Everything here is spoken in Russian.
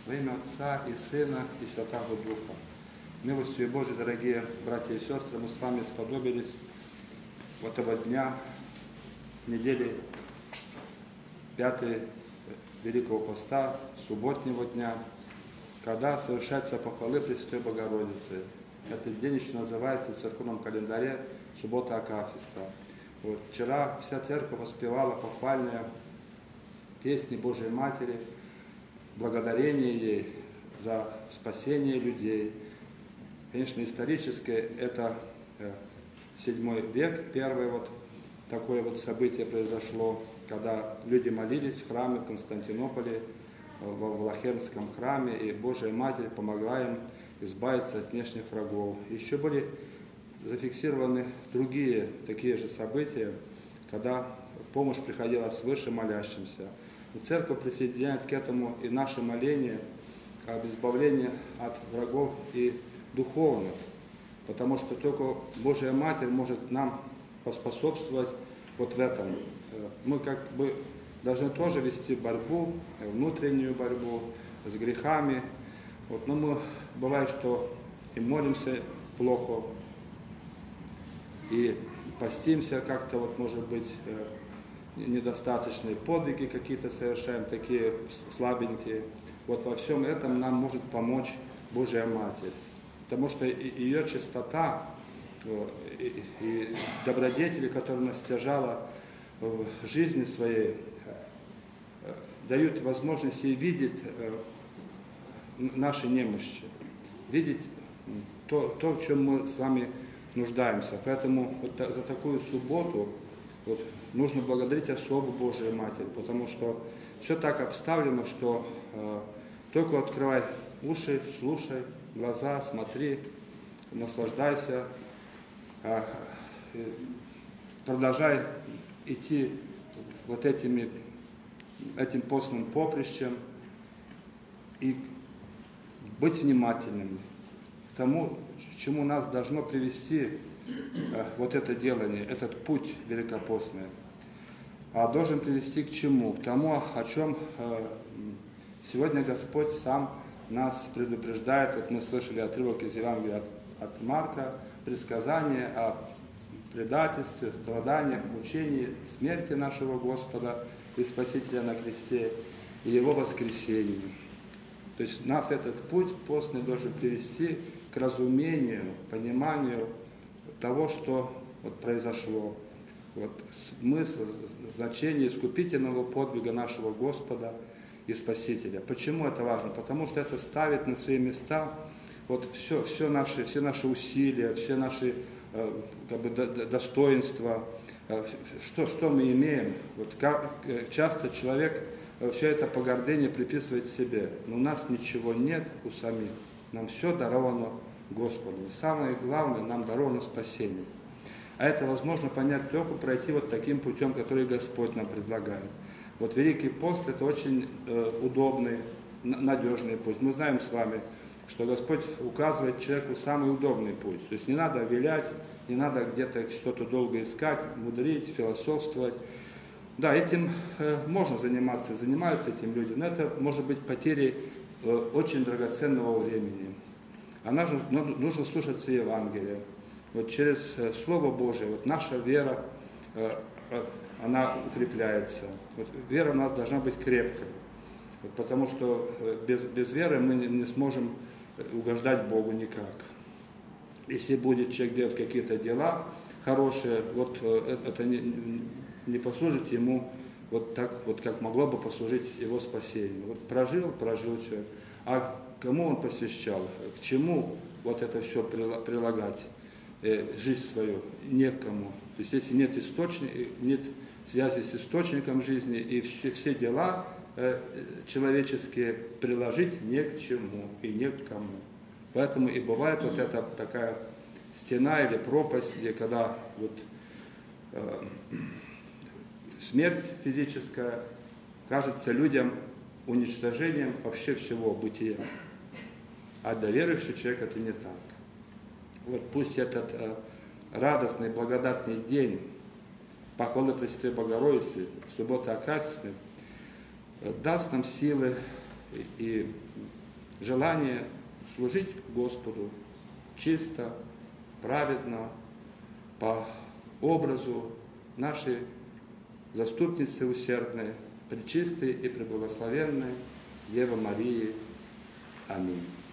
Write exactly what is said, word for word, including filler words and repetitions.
Во имя Отца и Сына и Святого Духа. Милостью Божией, дорогие братья и сестры, мы с вами сподобились вот этого дня, недели пятой Великого Поста, субботнего дня, когда совершается похвалы Пресвятой Богородицы. Этот день еще называется в церковном календаре суббота Акафиста. Вот, вчера вся церковь воспевала похвальные песни Божией Матери, благодарение ей за спасение людей. Конечно, исторически это седьмой век, первое вот такое вот событие произошло, когда люди молились в храме в Константинополе, во Влахенском храме, и Божья Матерь помогла им избавиться от внешних врагов. Еще были зафиксированы другие такие же события, когда помощь приходила свыше молящимся. И церковь присоединяет к этому и наше моление об избавлении от врагов и духовных, потому что только Божья Матерь может нам поспособствовать вот в этом. Мы как бы должны тоже вести борьбу, внутреннюю борьбу с грехами. Вот, но мы, бывает, что и молимся плохо, и постимся как-то, вот, может быть, недостаточные подвиги какие-то совершаем, такие слабенькие. Вот во всем этом нам может помочь Божья Матерь, потому что ее чистота и, и добродетели, которые она стяжала в жизни своей, дают возможность ей видеть наши немощи, видеть то, то, в чем мы с вами нуждаемся. Поэтому вот за такую субботу вот, нужно благодарить особо Божию Матерь, потому что все так обставлено, что э, только открывай уши, слушай, глаза, смотри, наслаждайся, э, э, продолжай идти вот этими, этим постным поприщем и быть внимательными к тому, к чему нас должно привести э, вот это делание, этот путь великопостный. А должен привести к чему? К тому, о чем э, сегодня Господь сам нас предупреждает. Вот мы слышали отрывок из Евангелия от, от Марка, предсказание о предательстве, страданиях, мучении, смерти нашего Господа и Спасителя на кресте и Его воскресении. То есть нас этот путь постный должен привести к разумению, пониманию того, что вот произошло. Вот смысл, значение искупительного подвига нашего Господа и Спасителя. Почему это важно? Потому что это ставит на свои места вот все, все, наши, все наши усилия, все наши э, как бы, до, достоинства, э, что, что мы имеем. Вот как, часто человек все это по гордыне приписывает себе, но у нас ничего нет у самих, нам все даровано Господу. И самое главное, нам даровано спасение. А это возможно понять только пройти вот таким путем, который Господь нам предлагает. Вот Великий пост – это очень э, удобный, надежный путь. Мы знаем с вами, что Господь указывает человеку самый удобный путь. То есть не надо вилять, не надо где-то что-то долго искать, мудрить, философствовать. Да, этим э, можно заниматься, занимаются этим люди, но это может быть потерей э, очень драгоценного времени. А нужно, нужно слушаться Евангелия. Вот через э, Слово Божие вот наша вера, э, э, она укрепляется. Вот вера у нас должна быть крепкой, вот, потому что э, без, без веры мы не, не сможем угождать Богу никак. Если будет человек делать какие-то дела хорошие, вот э, это не, не послужит ему вот так, вот как могло бы послужить его спасению. Вот прожил, прожил человек, а кому он посвящал, к чему вот это все прилагать, э, жизнь свою, некому. То есть если нет источника, нет связи с источником жизни, и все, все дела э, человеческие приложить не к чему и не к кому. Поэтому и бывает вот эта такая стена или пропасть, где когда вот э, смерть физическая кажется людям уничтожением вообще всего бытия. А для верующего человека это не так. Вот пусть этот э, радостный, благодатный день похвалы Пресвятой Богородицы, суббота Акафистная, э, даст нам силы и желание служить Господу чисто, праведно, по образу нашей заступницы усердной, пречистой и преблагословенной Девы Марии. Аминь.